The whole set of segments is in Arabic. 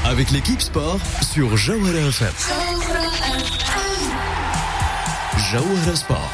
avec l'équipe sport sur Jawhara FM. Jawhara Sport.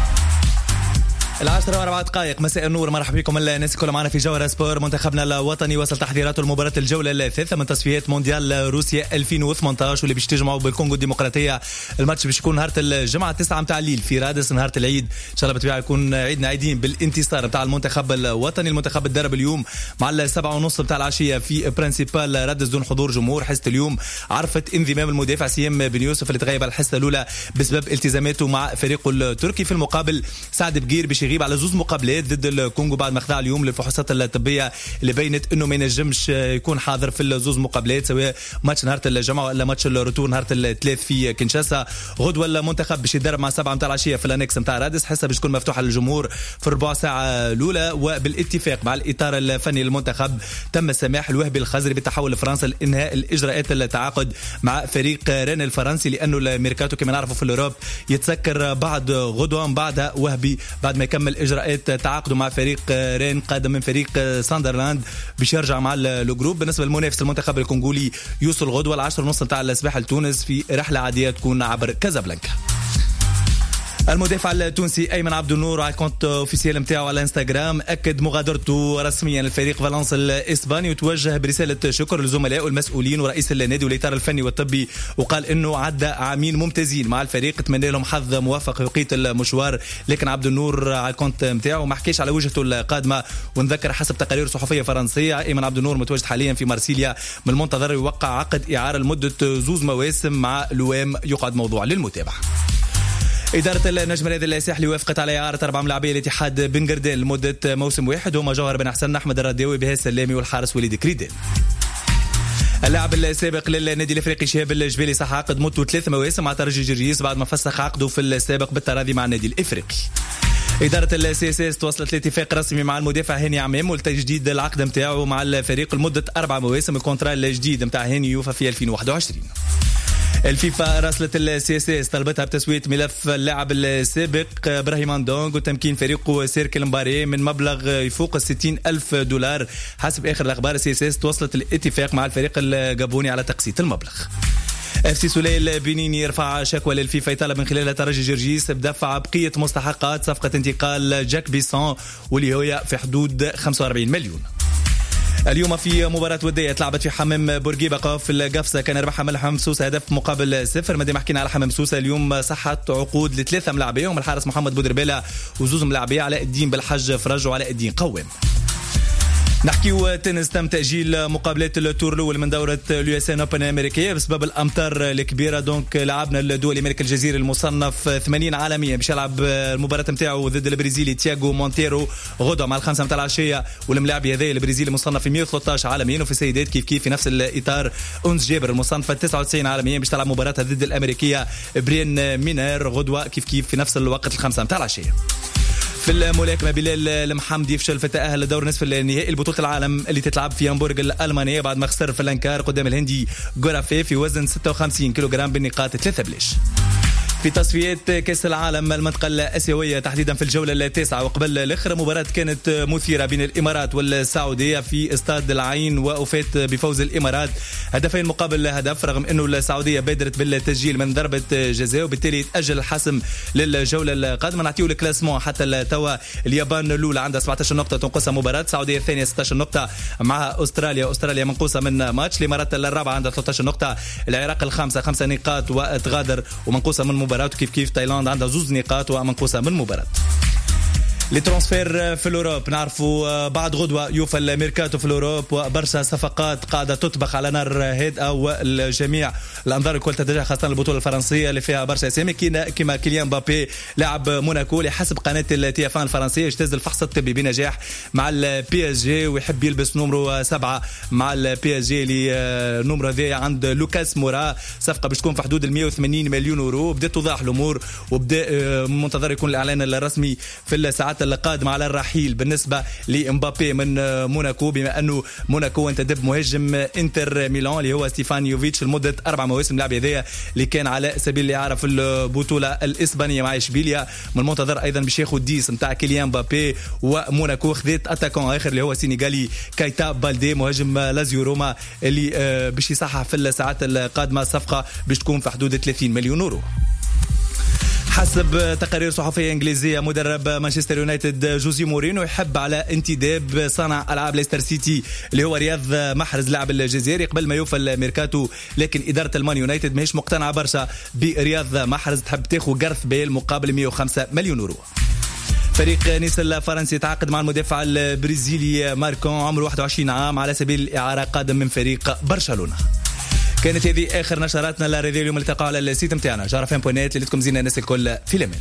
10:04 مساء النور. مرحبا بكم الناس الكل معنا في جوهرة سبور. منتخبنا الوطني وصل تحضيراته لمباراة الجولة الثالثة من تصفيات مونديال روسيا 2018 واللي باش تجمعوا بالكونغو الديمقراطية. الماتش باش يكون نهار الجمعة 9 متاع الليل في رادس، نهار العيد ان شاء الله بالطبيعة يكون عيدنا عيدين بالانتصار نتاع المنتخب الوطني. المنتخب الدرب اليوم مع 7:30 متاع العشية في برينسيبال رادس دون حضور جمهور. حصة اليوم عرفت انضمام المدافع سيام بن يوسف اللي تغيب على الحصة الأولى بسبب التزاماته مع فريقه التركي. في المقابل سعد بقير باش يغيب على 2 مقابلات ضد الكونغو بعد ما خضع اليوم للفحوصات الطبيه اللي بينت انه ما ينجمش يكون حاضر في 2 مقابلات، سواء ماتش نهار الجمعه ولا ماتش الروتور نهار الثلاث في كينشاسا. غدوه المنتخب باش يدرب مع 7 متاع العشيه في الانكس متاع رادس. حصه باش تكون مفتوحه للجمهور في الربع ساعه الاولى، وبالاتفاق مع الاطار الفني للمنتخب تم السماح الوهبي الخزري بالتحول لفرنسا لانهاء الاجراءات التعاقد مع فريق رين الفرنسي، لانه الميركاتو كما نعرفوا في الاوروب يتسكر بعد غدوه بعد وهبي بعد ما يكمل اجراءات تعاقدوا مع فريق رين قادم من فريق ساندرلاند باش يرجع مع الجروب. بالنسبه للمنافس المنتخب الكونغولي يوصل غدوه 10:30 نتاع الصباح لتونس في رحله عاديه تكون عبر كازابلانكا. المدافع التونسي أيمن عبد النور على الكونت اوفيسيال نتاعو على انستغرام أكد مغادرته رسميا للفريق فالنس الإسباني، وتوجه برسالة شكر للزملاء والمسؤولين ورئيس النادي والإطار الفني والطبي، وقال إنه عدى عامين ممتازين مع الفريق، اتمنى لهم حظ موفق في بقية المشوار. لكن عبد النور على الكونت نتاعو ما حكيش على وجهته القادمة، ونذكر حسب تقارير صحفية فرنسية أيمن عبد النور متواجد حاليا في مارسيليا، من المنتظر يوقع عقد إعارة لمدة 2 مواسم مع لوام، يقعد موضوع للمتابعة. إدارة النجم الرياضي الساحلي وافقت على إعارة 4 ملاعبي الاتحاد بن قردان لمدة موسم واحد، هما جوهر بن حسن، أحمد الرداوي، بهاء السلامي والحارس وليد كريدان. اللاعب السابق للنادي الافريقي شهاب الجبالي صح عقد مدته 3 مواسم مع ترجي جرجيس بعد ما فسخ عقده في السابق بالتراضي مع النادي الافريقي. إدارة الCSS توصلت لاتفاق رسمي مع المدافع هاني عمام والتجديد العقد نتاعو مع الفريق لمدة 4 مواسم. الكونترا الجديد نتاع هاني يوفى في 2021. الفيفا راسلت الCSS طلبتها بتسوية ملف اللاعب السابق ابراهيم دونغ وتمكين فريقه سيركل مباري من مبلغ يفوق $60,000. حسب آخر الأخبار الCSS توصلت الاتفاق مع الفريق الجابوني على تقسيط المبلغ. FC سوليل البنيني يرفع شكوى للفيفا يطالب من خلالها ترجي جرجيس بدفع بقية مستحقات صفقة انتقال جاك بيسون واللي هي في حدود 45 مليون. اليوم في مباراة ودية تلعبت في حمام بورقيبة في القفصة، كان ربحها ملحم سوسة هدف مقابل 0. مادام حكينا على حمام سوسة اليوم صحت عقود ل3 ملاعبيهم، الحارس محمد بودربالة و2 ملاعبيه علاء الدين بالحج فرج وعلاء الدين قوام. نحكيو تنس. تم تأجيل مقابلات التور الأول من دورة الUS Open الأمريكية بسبب الأمطار الكبيرة. دونك لعبنا الدولي ملك الجزيرة المصنف 80 عالميا باش يلعب المباراة نتاعو ضد البرازيلي تياغو مونتيرو غدوة مع 5 متاع العشية، والملاعبي هذا البرازيلي المصنف في 113 عالميا. وفي السيدات كيف في نفس الإطار أنس جابر المصنفة 99 عالميا باش تلعب مباراتها ضد الأمريكية برين مينير غدوة كيف في نفس الوقت 5 متاع العشية. في الملاكمة بلال المحمدي يفشل في التأهل لدور نصف النهائي لبطولة العالم اللي تتلعب في هامبورغ الألمانية بعد ما خسر في الأنكار قدام الهندي غورافي في وزن 56 كيلوغرام بالنقاط 3 بلاش. في تصفيات كأس العالم المنطقة الآسيوية تحديدا في الجولة 9 وقبل الآخر مباراة كانت مثيرة بين الإمارات والسعودية في استاد العين، وأفات بفوز الإمارات 2 مقابل هدف، رغم أنه السعودية بادرت بالتسجيل من ضربة جزاء وبالتالي تأجل الحسم للجولة القادمة. نعطيو الكلاسمون حتى توا اليابان الأولى عندها 17 نقطة تنقصها مباراة، السعودية الثانية 16 نقطة مع أستراليا منقوصة من ماتش، الإمارات الرابعة عندها 13 نقطة، العراق الخامسة 5 نقاط وتغادر ومنقوصة من مباراة، وكيف تايلاند عندها 2 نقاط ومنقوصة من مباراة. لترانسفير في الأوروب نعرفوا بعد غدوة يوفى الميركاتو في الأوروب وبرشا صفقات قاعدة تطبخ على نار هادئة، والجميع الأنظار الكل تتجه خاصة البطولة الفرنسية اللي فيها برشا أسامي كما كيليان مبابي لاعب موناكو اللي حسب قناة TF1 الفرنسية اجتاز الفحص الطبي بنجاح مع PSG ويحب يلبس نمرو 7 مع PSG اللي نمرو ذي عند لوكاس مورا. صفقة باش تكون في حدود 180 مليون يورو. بدأت توضح الأمور وبدأ منتظر يكون الإعلان الرسمي في الساعات الساعات القادمة على الرحيل بالنسبة لإمبابي من موناكو، بما أنه موناكو انتدب مهاجم انتر ميلان اللي هو ستيفان يوفيتش لمدة 4 مواسم. اللاعب هذايا اللي كان على سبيل الإعارة في البطولة الإسبانية مع إشبيليا، من المنتظر أيضا باش ياخذ ديس نتاع كيليان مبابي. وموناكو خذت اتاكون آخر اللي هو السينيغالي كايتا بالدي مهاجم لازيو روما اللي باش يصحح في الساعات القادمة. الصفقة باش تكون في حدود 30 مليون يورو. حسب تقارير صحفية إنجليزية، مدرب مانشستر يونايتد جوزي مورينو يحب على انتداب صانع ألعاب ليستر سيتي اللي هو رياض محرز لاعب الجزائري قبل ما يوفى الميركاتو، لكن إدارة المان يونايتد ماهيش مقتنعة برشا برياض محرز، تحب تاخذ جارث بيل مقابل 105 مليون يورو. فريق نيس الفرنسي تعاقد مع المدافع البرازيلي ماركون عمره 21 عام على سبيل الإعارة، قادم من فريق برشلونة. كانت هذه آخر نشراتنا الرياضية اليوم. التقاء على السيت متاعنا جارفين.net اللي لكم زينا الناس الكل في الأمان.